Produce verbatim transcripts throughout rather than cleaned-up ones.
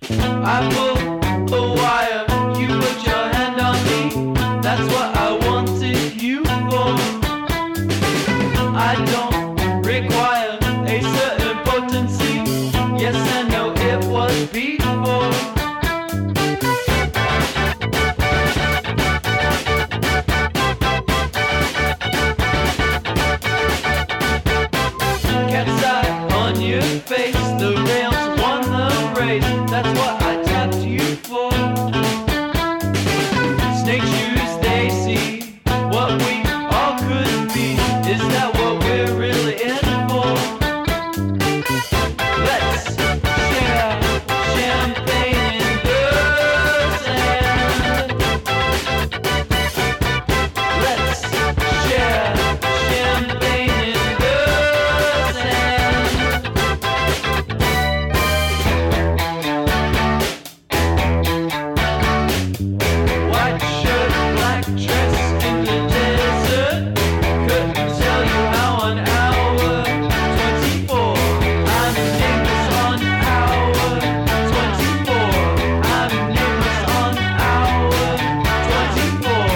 I pull the wire, you put your hand on me. That's what I wanted you for. I don't require a certain potency. Yes and no, it was before. Cat's eye on your face, the rails won the race. That's what I tapped you for. Snake shoes, they see what we all could be. Is that what we're really in for? Let's share champagne in the sand. Let's share champagne in the sand. White shirt, black dress in the desert. Couldn't tell you how on hour twenty-four. I'm nameless on hour twenty-four. I'm nameless on hour twenty-four.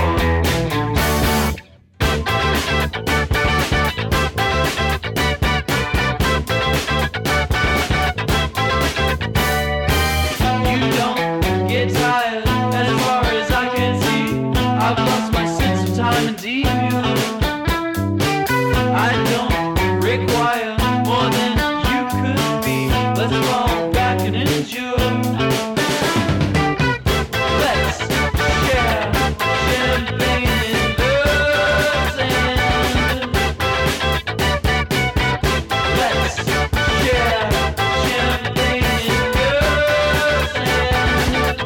You don't get tired, and as far as I can see, I've lost my sense of time and deep. I don't require more than you could be. Let's fall back and endure. Let's share champagne in the sand. Let's share champagne in the sand.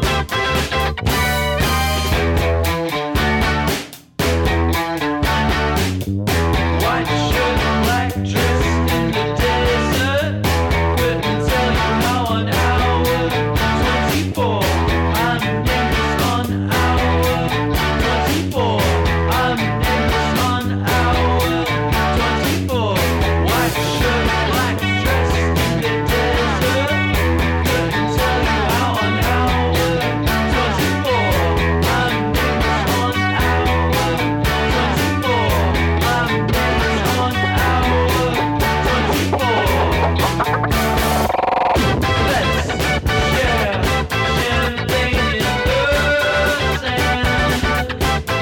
White shirt, black dress in the desert. Couldn't tell you how on hour twenty-four. I'm nameless on hour twenty-four. I'm nameless on hour twenty-four. White shirt, black dress in the desert. Couldn't tell you how on hour twenty-four. I'm nameless on hour twenty-four. I'm nameless on hour twenty-four. Let's share champagne in the sand.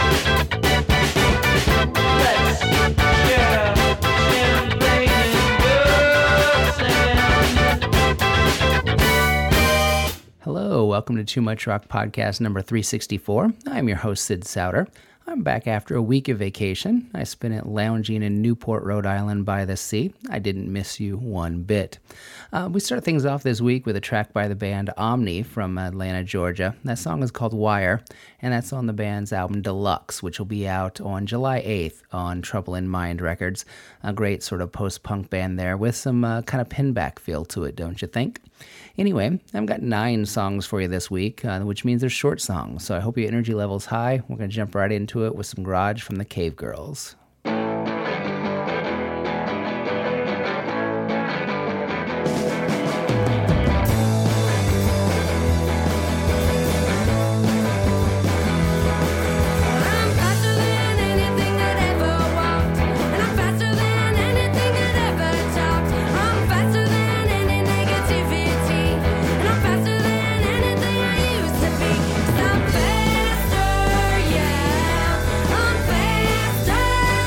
Let's share champagne in the sand. Hello, welcome to Too Much Rock Podcast number three sixty-four. I'm your host, Sid Souter. I'm back after a week of vacation. I spent it lounging in Newport, Rhode Island by the sea. I didn't miss you one bit. Uh, we start things off this week with a track by the band Omni from Atlanta, Georgia. That song is called Wire, and that's on the band's album Deluxe, which will be out on July eighth on Trouble in Mind Records. A great sort of post-punk band there with some uh, kind of pinback feel to it, don't you think? Anyway, I've got nine songs for you this week, uh, which means they're short songs, so I hope your energy level's high. We're going to jump right into it with some Garage from the Cave Girls. I'm faster than anything that ever walked, and I'm faster than anything that ever talked. I'm faster than any negativity, and I'm faster than anything I used to be. 'Cause I'm faster, yeah, I'm faster.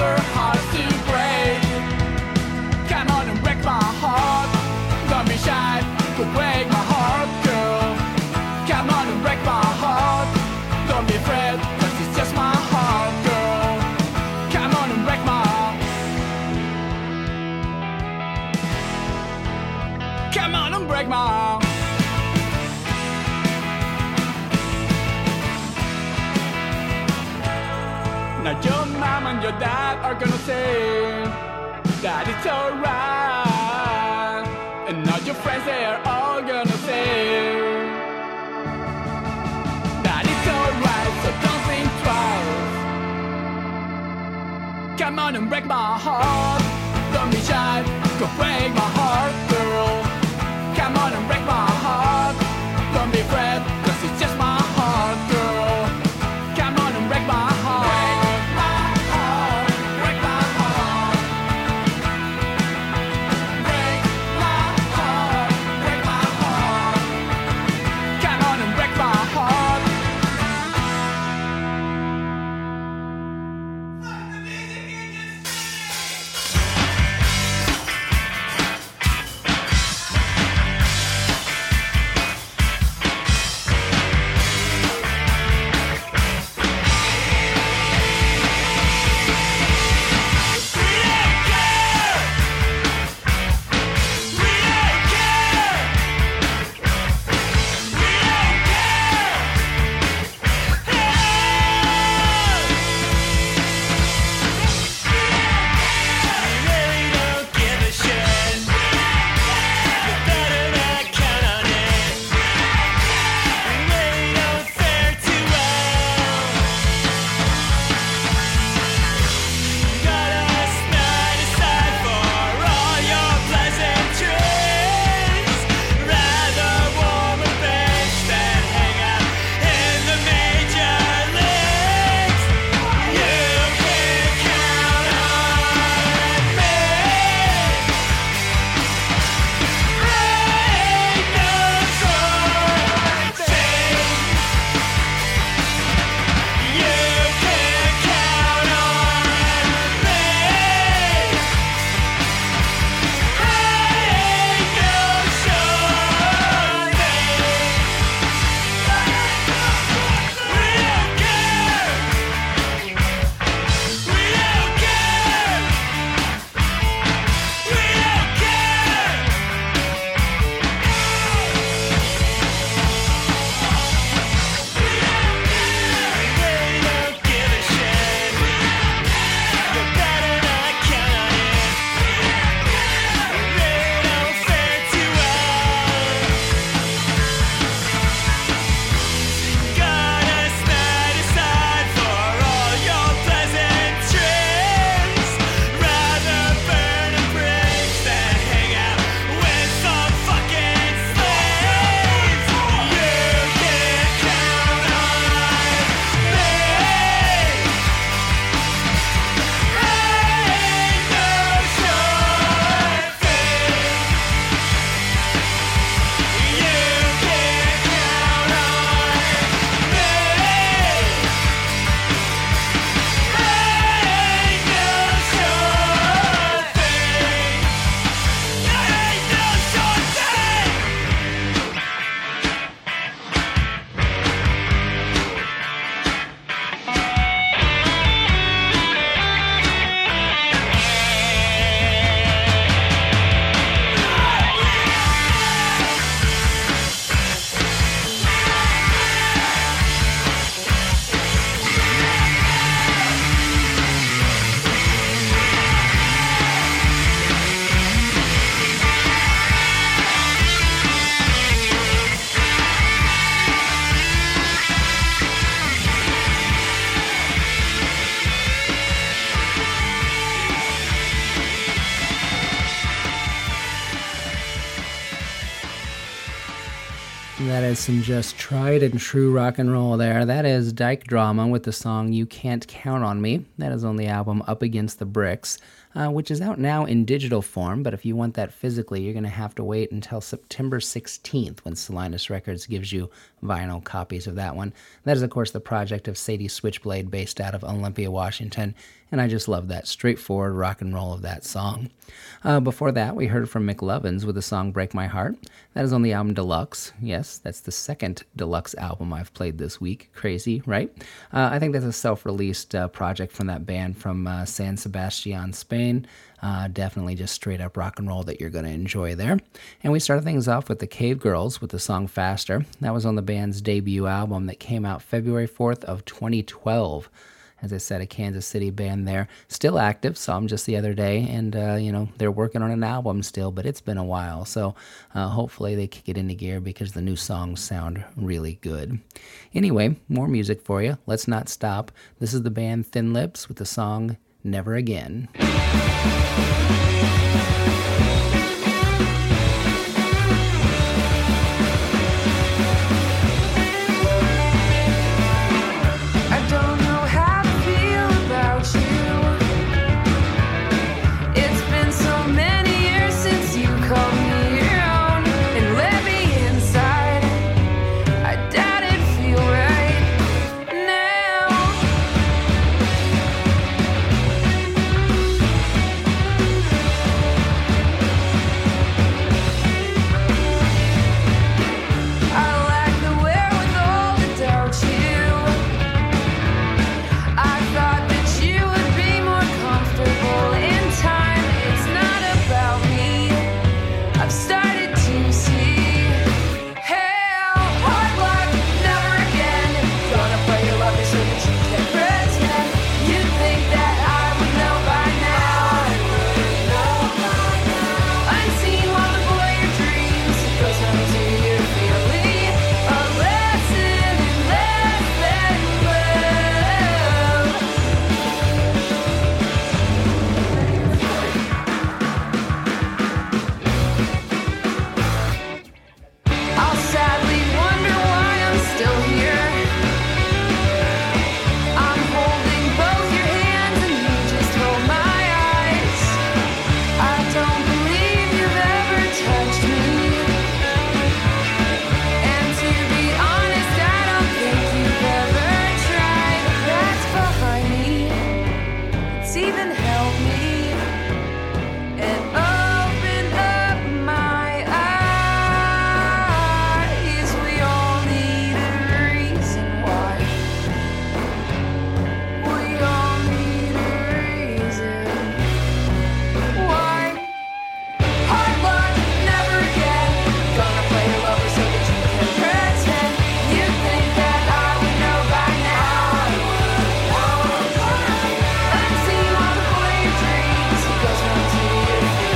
your heart to break. Come on and break my heart. Don't be shy, go break my heart, girl. Come on and break my heart. Don't be afraid, cause it's just my heart, girl. Come on and break my heart. Come on and break my heart. Now your mom and your dad are gonna say that it's alright, and now your friends, they are all gonna say that it's alright, so don't think twice. Come on and break my heart. Don't be shy, go break my heart, girl. Come on and break my heart. Don't be afraid, cause it's just my heart, girl. Come on and break my heart. Break my heart, break my heart. Break my heart, break my heart. Come on and break my heart. That is some just tried and true rock and roll there. That is Dyke Drama with the song You Can't Count on Me. That is on the album Up Against the Bricks, uh, which is out now in digital form, but if you want that physically, you're going to have to wait until September sixteenth when Salinas Records gives you vinyl copies of that one. That is, of course, the project of Sadie Switchblade, based out of Olympia, Washington, and I just love that straightforward rock and roll of that song. Uh, before that, we heard from McLovins with the song Break My Heart. That is on the album Deluxe. Yes, that's the second Deluxe album I've played this week. Crazy, right? Uh, I think that's a self-released uh, project from that band from uh, San Sebastian, Spain. Uh, definitely just straight up rock and roll that you're going to enjoy there. And we started things off with the Cave Girls with the song Faster. That was on the band's debut album that came out February fourth of twenty twelve. As I said, a Kansas City band there, still active. Saw them just the other day, and uh, you know they're working on an album still, but it's been a while. So uh, hopefully they kick it into gear because the new songs sound really good. Anyway, more music for you. Let's not stop. This is the band Thin Lips with the song Never Again. Unseen all the boy your dreams, it goes round to your feet.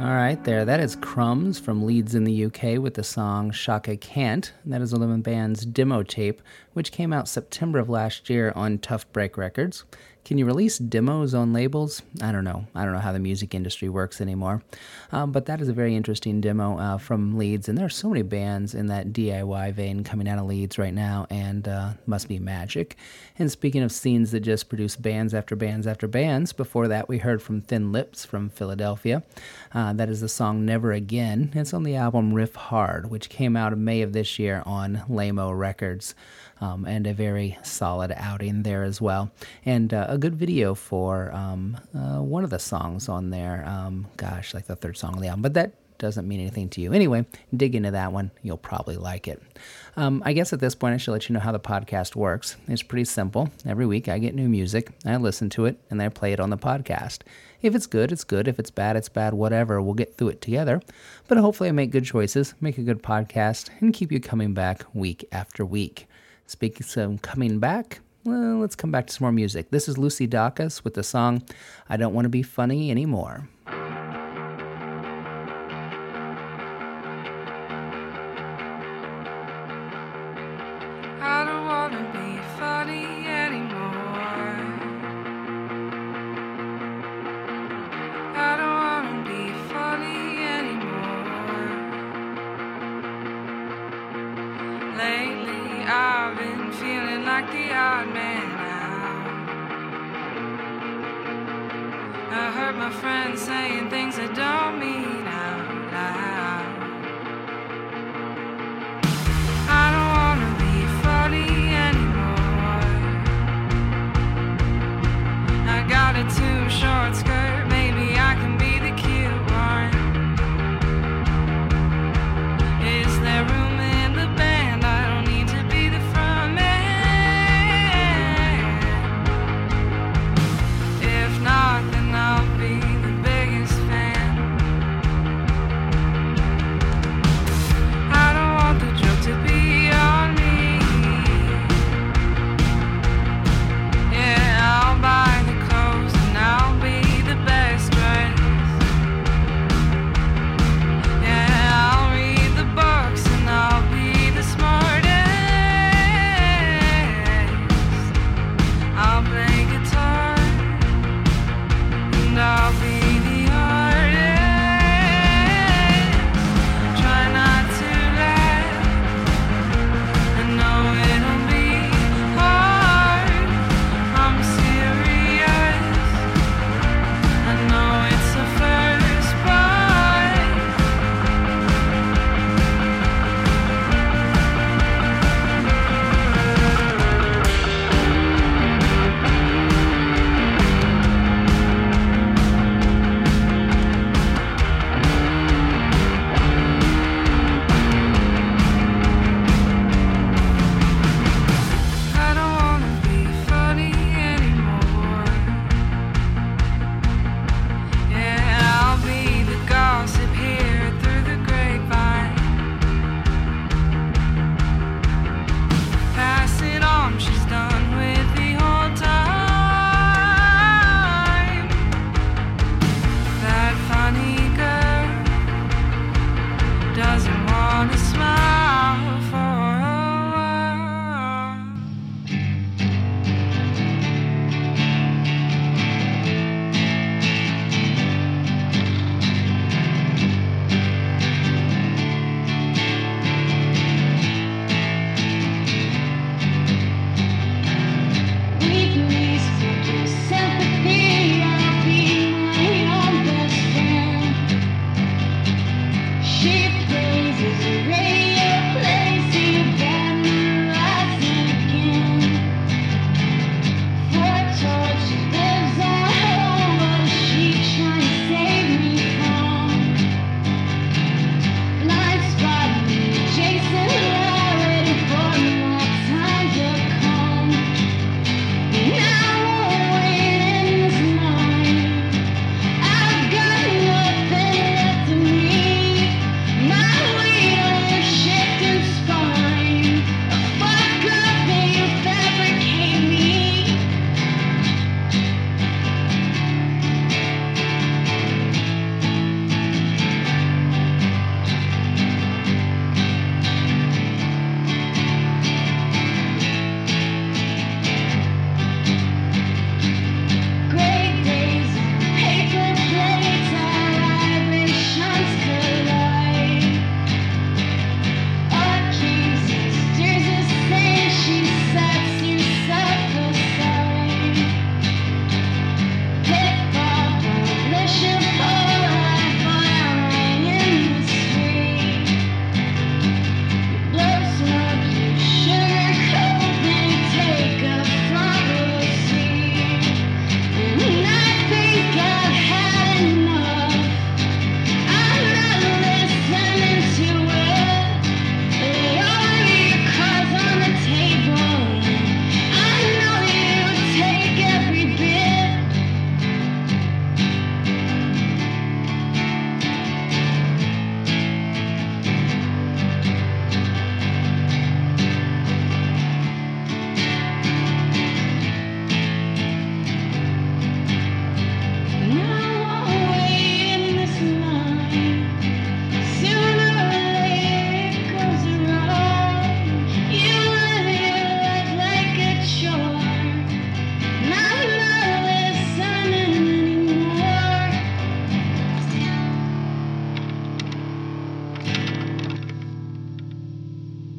All right, there. That is Crumbs from Leeds in the U K with the song Shaka Can't. That is the band's demo tape, which came out September of last year on Tough Break Records. Can you release demos on labels? I don't know. I don't know how the music industry works anymore. Um, but that is a very interesting demo uh, from Leeds, and there are so many bands in that D I Y vein coming out of Leeds right now, and uh, must be magic. And speaking of scenes that just produce bands after bands after bands, before that we heard from Thin Lips from Philadelphia. Uh, that is the song Never Again. It's on the album Riff Hard, which came out in May of this year on Lamo Records. Um, and a very solid outing there as well. And uh, a good video for um, uh, one of the songs on there. Um, gosh, like the third song on the album. But that doesn't mean anything to you. Anyway, dig into that one. You'll probably like it. Um, I guess at this point I should let you know how the podcast works. It's pretty simple. Every week I get new music, I listen to it, and I play it on the podcast. If it's good, it's good. If it's bad, it's bad. Whatever. We'll get through it together. But hopefully I make good choices, make a good podcast, and keep you coming back week after week. Speaking of coming back, well, let's come back to some more music. This is Lucy Dacus with the song I Don't Want to Be Funny Anymore. I don't wanna be funny anymore. I don't wanna be funny anymore. Lately I've been feeling like the odd man now. I heard my friends saying things I don't mean out loud. I don't wanna be funny anymore. I got a too short skirt, maybe I can be the cute one. Is there room in the band? I don't need to be the front man. If not, then I'll be the biggest fan. I don't want the joke to be on me. Yeah, I'll buy the clothes and I'll be the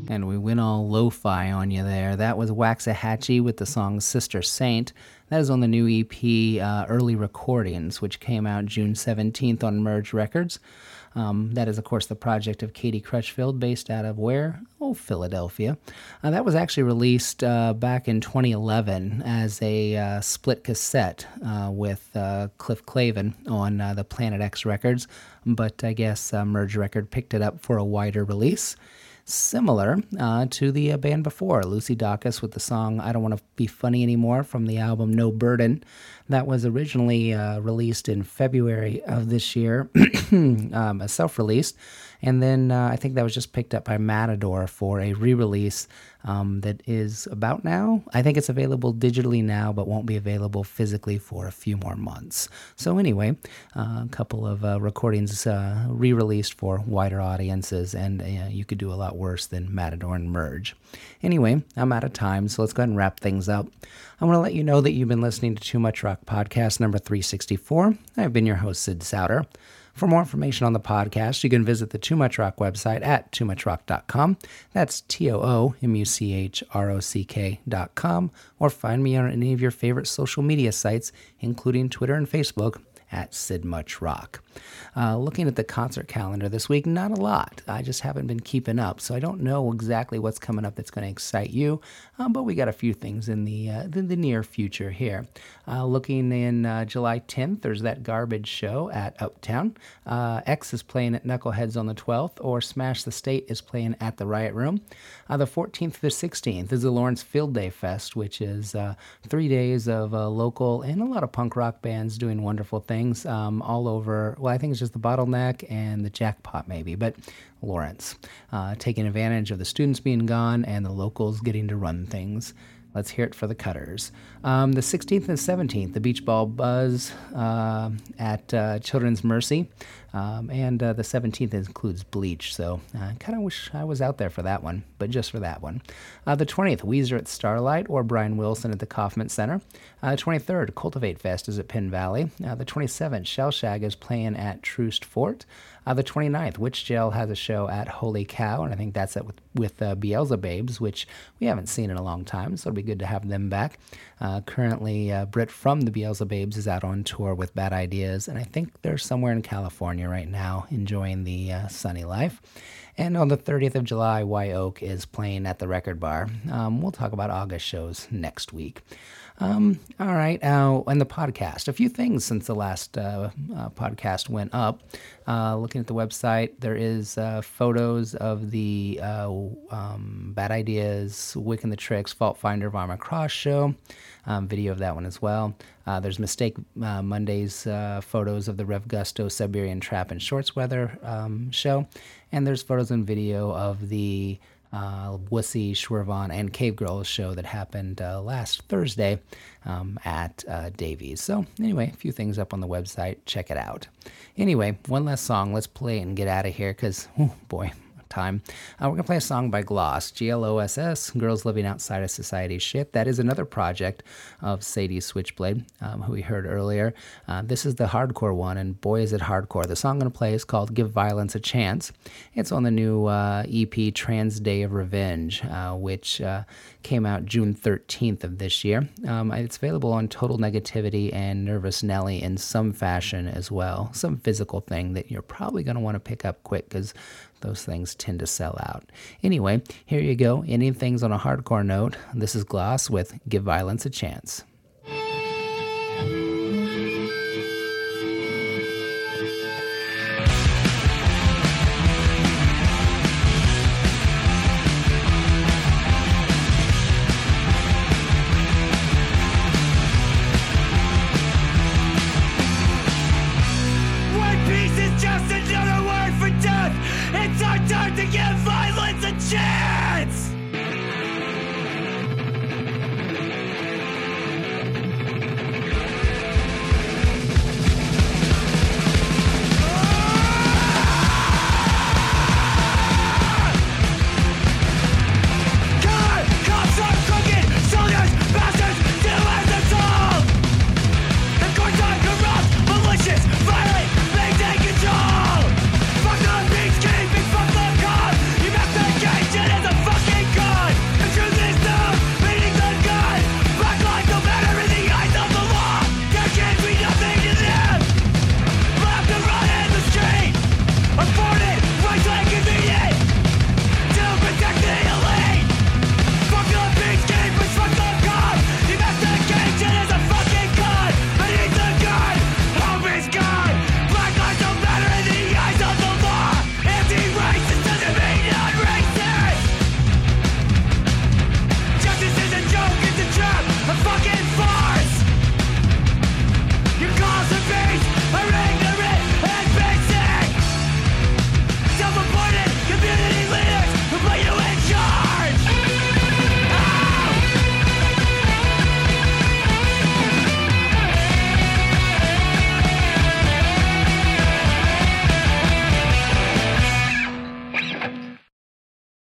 And we went all lo-fi on you there. That was Waxahachie with the song Sister Saint. That is on the new E P uh, Early Recordings, which came out June seventeenth on Merge Records. Um, that is, of course, the project of Katie Crutchfield, based out of where? Oh, Philadelphia. Uh, that was actually released uh, back in twenty eleven as a uh, split cassette uh, with uh, Cliff Clavin on uh, the Planet X Records, but I guess uh, Merge Record picked it up for a wider release. Similar uh, to the uh, band before, Lucy Dacus with the song I Don't Want to Be Funny Anymore from the album No Burden. That was originally uh, released in February of this year, um, a self-released, and then uh, I think that was just picked up by Matador for a re-release um, that is about now. I think it's available digitally now, but won't be available physically for a few more months. So anyway, uh, a couple of uh, recordings uh, re-released for wider audiences, and uh, you could do a lot worse than Matador and Merge. Anyway, I'm out of time, so let's go ahead and wrap things up. I want to let you know that you've been listening to Too Much Rock Podcast number three sixty-four. I've been your host, Sid Souter. For more information on the podcast, you can visit the Too Much Rock website at too much rock dot com. That's T O O M U C H R O C K dot com. Or find me on any of your favorite social media sites, including Twitter and Facebook, at Sid Much Rock. Uh, looking at the concert calendar this week, not a lot. I just haven't been keeping up, so I don't know exactly what's coming up that's going to excite you, um, but we got a few things in the uh, the, the near future here. Uh, looking in uh, July tenth, there's that Garbage show at Uptown. Uh, X is playing at Knuckleheads on the twelfth, or Smash the State is playing at the Riot Room. Uh, the fourteenth to the sixteenth is the Lawrence Field Day Fest, which is uh, three days of uh, local and a lot of punk rock bands doing wonderful things um, all over. Well, I think it's just the Bottleneck and the Jackpot maybe, but Lawrence uh, taking advantage of the students being gone and the locals getting to run things. Let's hear it for the Cutters. Um, the sixteenth and seventeenth, the Beach Ball Buzz uh, at uh, Children's Mercy. Um, and uh, the seventeenth includes Bleach, so I kind of wish I was out there for that one, but just for that one. Uh, the twentieth, Weezer at Starlight, or Brian Wilson at the Kaufman Center. Uh, the twenty-third, Cultivate Fest is at Penn Valley. Uh, the twenty-seventh, Shell Shag is playing at Troost Fort. Uh, the twenty-ninth, Witch Jail has a show at Holy Cow, and I think that's it with, with uh, Beelzebabes, which we haven't seen in a long time, so it'll be good to have them back. Uh, currently, uh, Britt from the Beelzebabes is out on tour with Bad Ideas, and I think they're somewhere in California right now enjoying the uh, sunny life. And on the thirtieth of July, White Oak is playing at the Record Bar. Um, we'll talk about August shows next week. Um, all right, uh, and the podcast. A few things since the last uh, uh, podcast went up. Uh, looking at the website, there is uh, photos of the uh, um, Bad Ideas, Wick and the Tricks, Fault Finder, Varma Cross show. Um, video of that one as well. Uh, there's Mistake uh, Monday's uh, photos of the Rev Gusto, Siberian Trap, and Shorts Weather um, show. And there's photos and video of the uh, Wussy, Schwervon, and Cave Girls show that happened uh, last Thursday um, at uh, Davies. So anyway, a few things up on the website. Check it out. Anyway, one last song. Let's play it and get out of here because, oh boy, time. Uh, we're going to play a song by Gloss, G L O S S, Girls Living Outside of Society's Shit. That is another project of Sadie Switchblade, um, who we heard earlier. Uh, this is the hardcore one, and boy is it hardcore. The song I'm going to play is called Give Violence a Chance. It's on the new uh, E P Trans Day of Revenge, uh, which uh, came out June thirteenth of this year. Um, it's available on Total Negativity and Nervous Nelly in some fashion as well. Some physical thing that you're probably going to want to pick up quick because those things tend to sell out. Anyway, here you go. Ending things on a hardcore note. This is Gloss with Give Violence a Chance. One Piece is just another word for death. It's our time to give violence a chance.